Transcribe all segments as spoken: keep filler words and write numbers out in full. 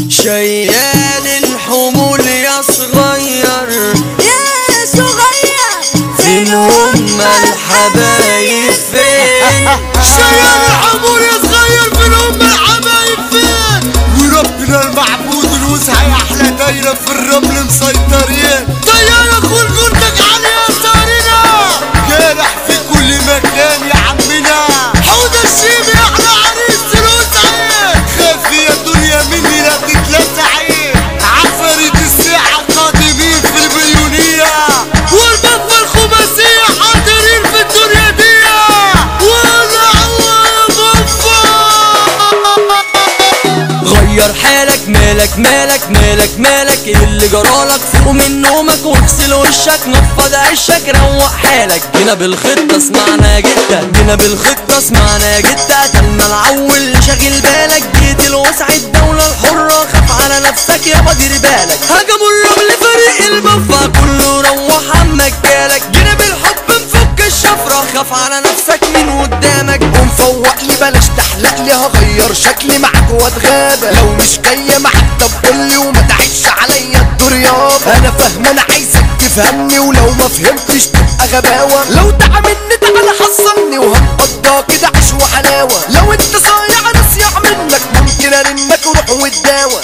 شيال الحمول يا صغير يا صغير فين هم الحبايب فين؟ شيال الحمول يا صغير فين هم الحبايب فين؟ وربنا المعبود الوسع يا احلى دايره في الرمل مسيطرين. طياره كل جندك عليها سارنا جارح في كل مكان يا عمنا. حوده الشيبي احلى عريس الوسعين. خافي يا دنيا مني لا تتلسعي. عفاريت الساعه قادمين في البيونيه والبطه الخماسيه حاضرين في الدنيا دي. ولا غير حالك مالك مالك مالك مالك ايه اللي جرالك؟ فوق من نومك واغسل وشك نفض عشك روق حالك. جينا بالخطة اسمعنا يا جدة جينا بالخطة اسمعنا يا جدة. قتلنا العول شاغل بالك جيت الوسع الدولة الحرة. خاف على نفسك يابا دير بالك. هجموا الرمل فريق البفا كله روح عمك جالك. جينا بالحب نفك الشفرة خاف على نفسك من قدامك. قوم فوق لي بلاش تحلق لي هغير شكلي معاك واتغابى. لو مش جايه معاك طب قولي وما تعيش عليا الدور يابا. انا فاهم انا عايزك تفهمني ولو ما فهمتش تبقى غباوه. لو تعاملني تعالى حصلني وهنقضى كده عيش وحلاوه. لو انت صايع انا صياع منك ممكن ارنك وروح وتداوى.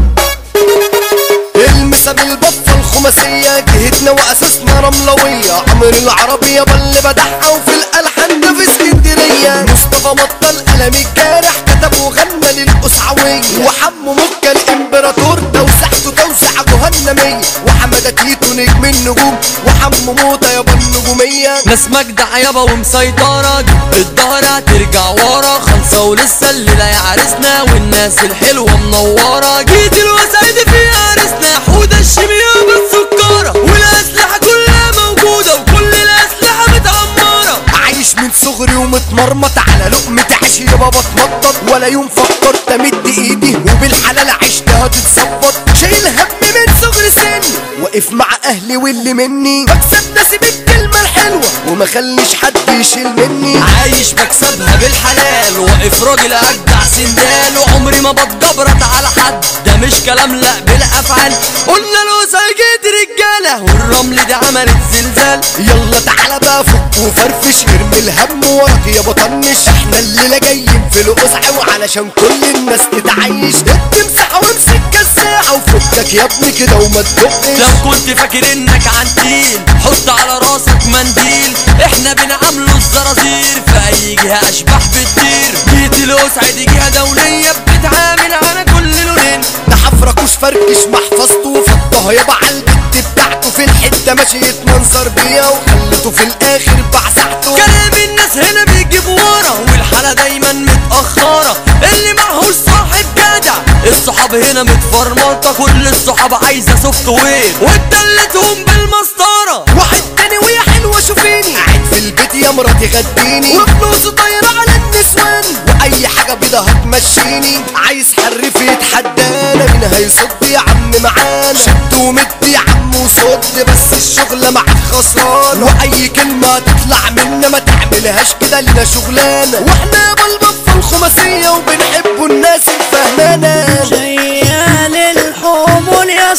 المسا بالبفه الخماسيه جهتنا واساسنا رملويه. عمر العربيه بل بدحها وفي الالحان ده في اسكندريه. مصطفى مطل قلم الجارح كتب وغنى للقصعويه. وحمو مكه الامبراطور توسعته توسع جهنميه. وحماده تيتو نجم النجوم وحمو موته يابا النجوميه. ناس مجدع يابا ومسيطرة الظهر هترجع ورا. خلصة ولسه الليلة يا عرسنا والناس الحلوة منورة. جيت الوسع دي فيها عرسنا حودة الشيمية بالسكارة. والأسلحة كلها موجودة وكل الأسلحة متعمرة. عايش من صغري ومتمرمط على لقمة عيش يابا بتنطط. ولا يوم فكرت امد ايدي وبالحلال عشتها تتظبط. شايل هم من صغر سني واقف مع اهلي واللي مني. بكسب ناسي بالكلمة الحلوة وما خليش حد يشيل مني. عايش بكسبها بالحلال واقف راجل أجدع سندال. وعمري ما بتجبرت على حد ده مش كلام لا بالأفعال. قلنا الوسع جيت رجالة والرمل دي عملت زلزال. يلا تعالى بقى فك وفرفش ارمي الهم وراك يا بطنش. احنا الليلة جايين في القزع وعلشان كل الناس تتعيش. تمسح وامسك كساحة وفكك يا ابني كده وما تدقش. لو كنت فاكر انك عنتيل حط على راسك منديل. احنا بنعامله الزرازير في اي جهة اشباح بتطير. جيت الوسع دي جهة دولية بتتعامل على كل لونين. ده حفركوش فركش محفظته وفضها يابا عالبت بتاعته. في الحتة ماشي يتمنظر بيها وخلته في الاخر بعزحته. كلام الناس هنا بيجيب ورا والحالة دايما متأخرة. اللي معهوش صاحب جدع الصحاب هنا متفرمطة. كل الصحاب عايزة سوفت وير واتدلتهم بالمسطرة. واحد تاني ويا حلوة شوفيني قاعد في البيت يا مراتي غديني. وفلوسه طايرة على النسوان واي حاجة بيضة هتمشيني. عايز حرف يتحدانا مين هيصد يا عم معانا. شد ومد يا عم وصد بس الشغلة معاك خسران. واي كلمة تطلع منا ما تعملهاش كده لنا شغلانة. واحنا بالبفة الخماسية وبنحبوا الناس الفهمانة. شيال الحمول يا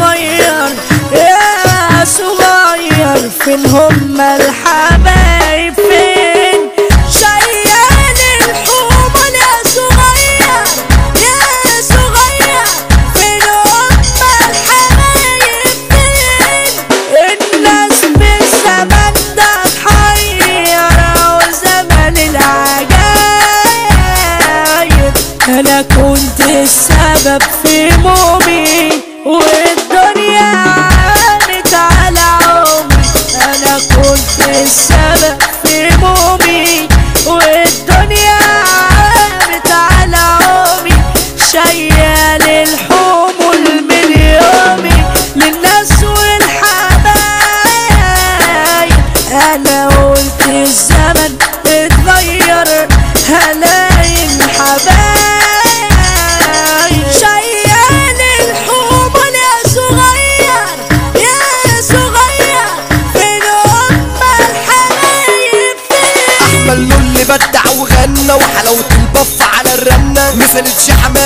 صغير يا صغير فين هم الحبايب فين؟ شيال الحمول يا صغير يا صغير فين هم الحبايب فين؟ الناس بالزمن ده اتحيرة وزمن العجايب. انا كنت السبب في مومي والدنيا عانت على عمري. انا كنت السبب في مومي والدنيا عانت على عمري. شيال الحمول من يومي للناس والحبايب. انا قلت الزمن اتغير هلاقي الحبايب. شيال الحمول يا صغير يا صغير فين هم الحبايب فين؟ احمد اللي بدع وغنى وحلاوة البف على الرنة. مثلتش حمادة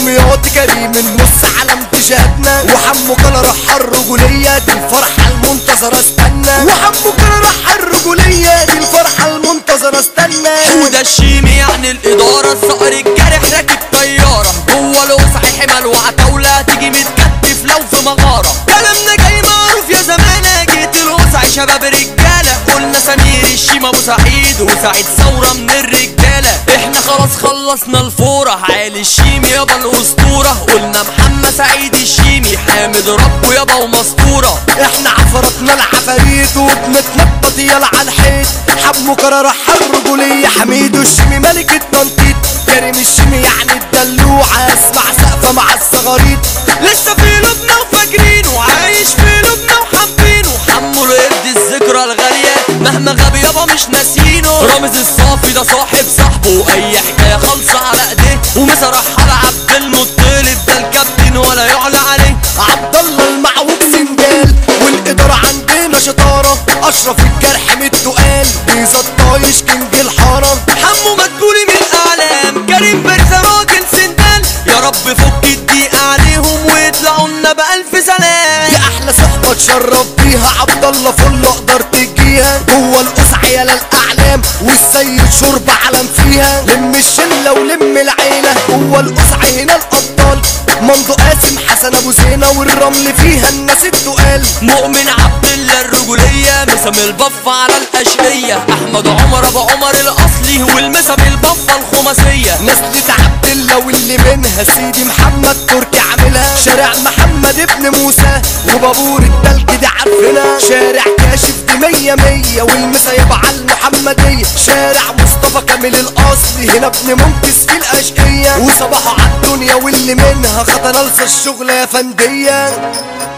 دمياط كريم النص علم تشهدنا، وحمو كان راح الرجولية دي الفرحة المنتظرة استنى، وحمو كان راح الرجولية دي الفرحة المنتظرة استنى. وده الشيمي يعني الإدارة، الصقر الجارح راكب طيارة جوه الوسع حمل وعتاولة تيجي متكتف لو في مغارة. كلامنا جاي معروف يا زمانة، جيت الوسع شباب رجالة، قلنا سمير الشيمة ابو سعيد وسعيد ثورة من الرجالة. احنا خلاص خلصنا الفورة، عالي الشيمي يابا الأسطورة، قلنا محمد سعيد الشيمي حامد ربه يابا ومسطورة. احنا عفرتنا العفاريت وبنتنطط يلا على الحيط، حمو كان راح الرجولية حميد الشيمي ملك التنطيط، كريم الشيمي يعني الدلوعة اسمع سقفة مع الصغاريط، لسه في لبنى وفاكرينه وعايش في لبنى وحابينه، حمو القرد الذكرى الغالية مهما غاب يابا مش ناسينه. رامز الصافي ده صاحب صاحبه واي حكاية خالصة على ايديه، ومسرح على عبد المطلب ده الكابتن ولا يعلى عليه. عبد الله المعوج سندال والإدارة عندنا شطارة، أشرف الجرح من التقال بيزا الطايش كينج الحارة، حمو مدبولي من الأعلام، كريم بارزة راجل سندال، يا رب فك الضيق عليهم ويطلعوا لنا بألف سلام. يا أحلى صحبة تشرف بيها عبد الله فل أقدر تجيها، جوه القصع يالا الأعلام والسيد شرب علم فيها، لم الشلة ولم العيلة جوه القصع هنا الأبطال، ممدو قاسم حسن أبو زينة والرمل فيها الناس التقال، مؤمن عبد الله الرجولية مسام البف على الأشقية، أحمد عمر أبو عمر الأصلي والمسام البفة الخماسية. نسلة عبد الله واللي منها سيدي محمد تركي عاملها، شارع محمد ابن موسى وبابور التلج دي عارفينها، شارع كاشف دي مية مية والمسا يابا على المحمدية، شارع مصطفى كامل الأصلي هنا ابن منكس في الأشقية، وصباحه عالدنيا واللي منها خطر لسه الشغل يا فندية.